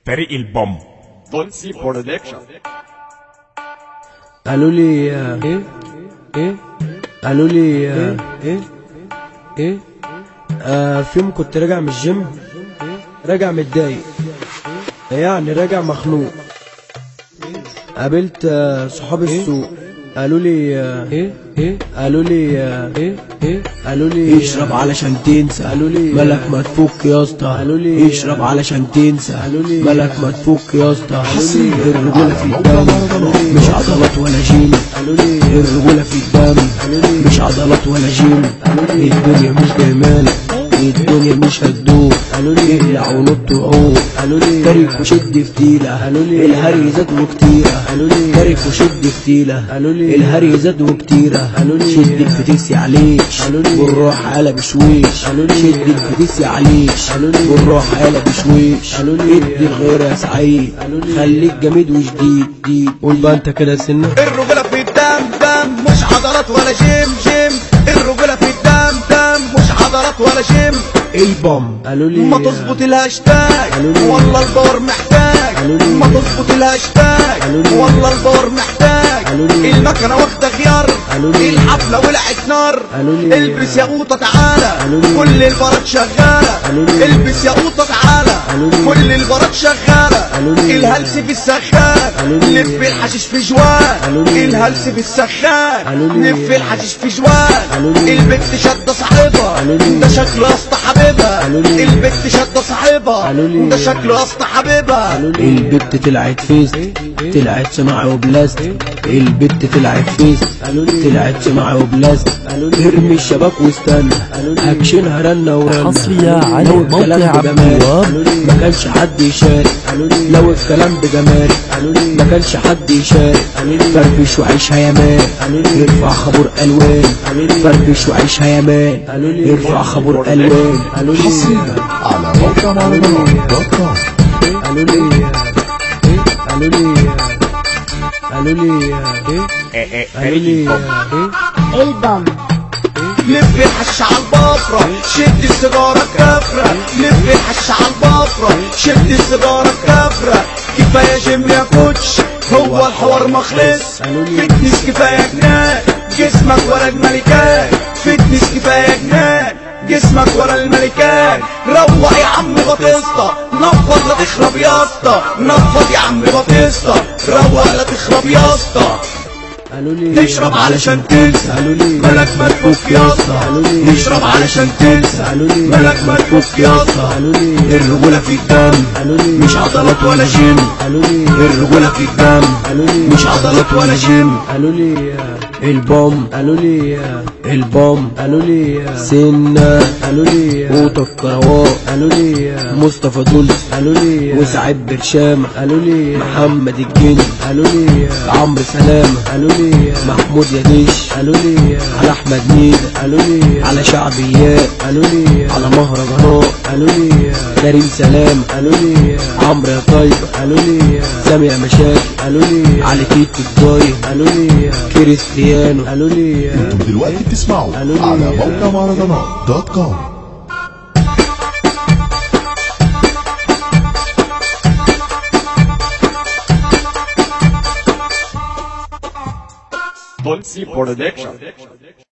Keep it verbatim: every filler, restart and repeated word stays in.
فريق البوم تونسي برودكشن. قالوا لي ايه ايه قالوا لي ايه ايه ايه آه في يوم كنت راجع من الجيم، راجع متضايق، يعني راجع مخنوق. قابلت آه صحاب السوق، قالوا لي آه ايه ايه قالوا لي آه ايه ايه قالوا لي اشرب علشان تنسى، قالوا لي مالك ما تفك يا اسطى، قالوا لي اشرب علشان تنسى، قالوا لي مالك ما تفك يا اسطى. حصريا الرجولة في الدم مش عضلات ولا جيم، قالوا لي الرجولة في الدم مش عضلات ولا جيم. الدنيا مش جمالك، الدنيا مش هتدوب، قالوا لي اقلع ونط وعوق، قالوا لي تارك وشد فتيلة، قالوا لي الهري زاد وكتيرة، قالوا لي تارك وشد فتيلة، قالوا لي الهري زاد وكتيرة، قالوا لي شد الفتيسي عليش قالوا لي والروح قلب بشويش، قالوا لي شد الفتيسي عليش قالوا لي والروح قلب بشويش، قالوا لي ادي الغير يا سعيد، قالوا لي خليك جامد وجديد ديد. قول بقى انت كده سنة. الرجولة في الدم دم مش عضلات ولا جيم جيم، الرجولة في الدم دم مش عضلات ولا جيم. البوم قالوا لي ما تظبط الهاشتاج قالوا لي والله الباور محتاج، قالوا لي ما تظبط الهاشتاج قالوا لي والله الباور محتاج. قالوا لي المكنة واخدة خيار، قالوا لي الحفلة ولعت نار. قالوا لي البس يا قوطة تعالى، قالوا لي كل البارات شغالة. قالوا لي البس يا قوطة تعالى، قالوا لي كل البارات شغالة. قالوا لي الهلس في السخان، قالوا لي لف الحشيش في جوان. قالوا لي الهلس في السخان، قالوا لي لف الحشيش في جوان. قالوا لي البت شادة صاحبها، قالوا لي ده شكله يا اسطى حبيبها. قالوا لي البت شادة صاحبها، قالوا لي ده شكله يا اسطى حبيبها. قالوا لي البت طلعت فيست، طلعت صناعي وبلاستيك، البت طلعت فيست، قالوا لي طلعت صناعي وبلاستيك. قالوا لي ارمي الشباك واستنى، قالوا لي هكشنها رنة ورنة. حصرية على لو موقع الكلام عبد بجمال قالوا لي ما كانش حد يشارك، قالوا لي لو الكلام بجمال قالوا لي ما كانش حد يشارك. قالوا لي فرفش وعيشها يا مان، قالوا لي ارفع خبر الوان. قالوا لي فرفش وعيشها يا مان، قالوا لي ارفع خبر الوان. قالوا لي حصريا على موقع مهرجانات دوت كوم. قالوا لي قالوا لي قالوا لي فريق قالوا لي البوم البوم لف الحش على البفرة، شد السيجارة كفرة. لف الحش على البفرة، شد السيجارة كفرة. كفاية جيم يا كوتش، هو الحوار مخلص. فتنس كفاية جنان، جسمك ورا الملكات. فتنس كفاية جنان، جسمك ورا الملكات. روق يا عم بطيستا، نفض لا تخرب يا اسطى. نفض يا عم بطيستا، روق لا تخرب يا اسطى. قالوا لي تشرب علشان تنسى، قالوا لي مالك ما تفك يا اسطى. قالوا لي تشرب علشان تنسى، قالوا لي مالك ما تفك يا اسطى. قالوا لي الرجولة في الدم قالوا لي مش عضلات ولا جيم، قالوا لي الرجولة في الدم قالوا لي مش عضلات ولا جيم. قالوا لي البوم قالوا لي البوم قالوا لي سنة قالوا لي قوط الكروات، قالوا لي مصطفى دولس قالوا لي وسعيد برشامة، قالوا لي محمد الجندي، قالوا لي عمرو سلامة، قالوا لي محمود يديش، قالوا لي على احمد ميدة، قالوا لي على شعبيات، قالوا لي على مهرجانات، قالوا لي كريم سلام، قالوا لي عمرو يا طيبة، قالوا لي سامي يا مشاكل، قالوا لي على كيت الضايق، قالوا لي كريستيانو. قالوا لي انتم دلوقتي بتسمعوا قالوا لي على موقع مهرجانات دوت كوم. تونسي برودكشن.